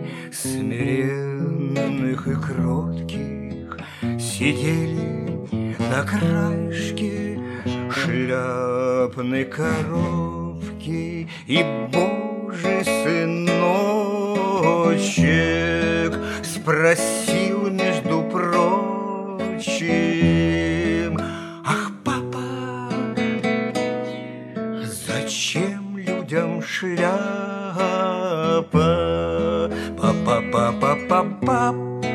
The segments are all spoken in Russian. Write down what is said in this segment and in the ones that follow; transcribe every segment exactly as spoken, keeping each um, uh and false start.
смиренных и кротких сидели на краешке шляпной коробки, и Божий сыночек спросил, между прочим: ах, папа, зачем людям шляпа? Папа-папа-папа-папа,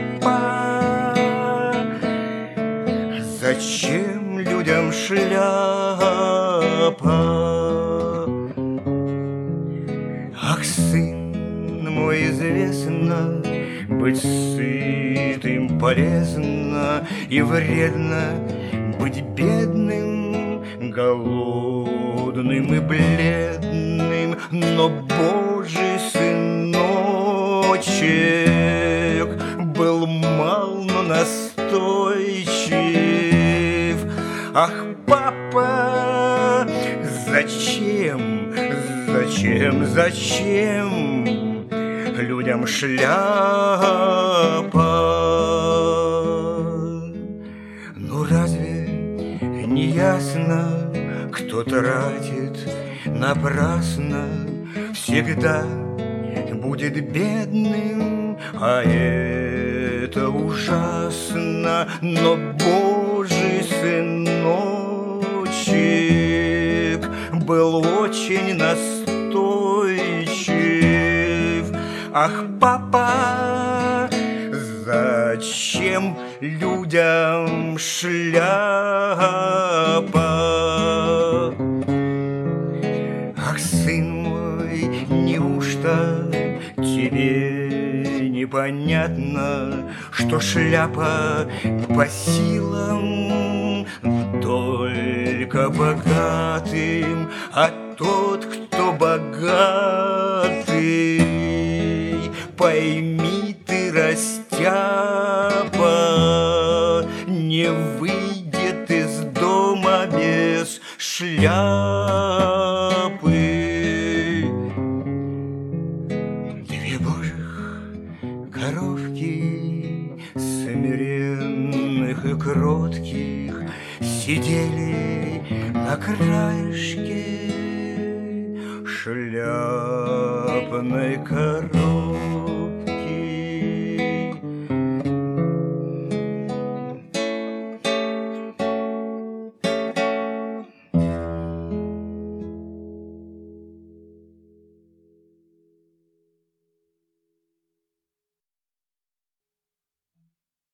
зачем людям шляпа? Ах, сын мой, известно, быть сытым полезно, и вредно быть бедным, голодным и бледным. Но Божий сыночек был мал, но настойчив. Ах, папа, зачем, зачем, зачем людям шляпа? Ну разве не ясно, кто тратит напрасно, всегда будет бедным, а это ужасно. Но Божий сыночек был очень настойчив. Ах, папа, зачем людям шляпа? Ах, сын мой, неужто тебе непонятно, что шляпа по силам только богатым, а тот, кто богатый, пойми ты, растяпа, не выйдет из дома без шляпы. Две божьих коровки, смиренных и кротких, сидели на краешке шляпной коробки.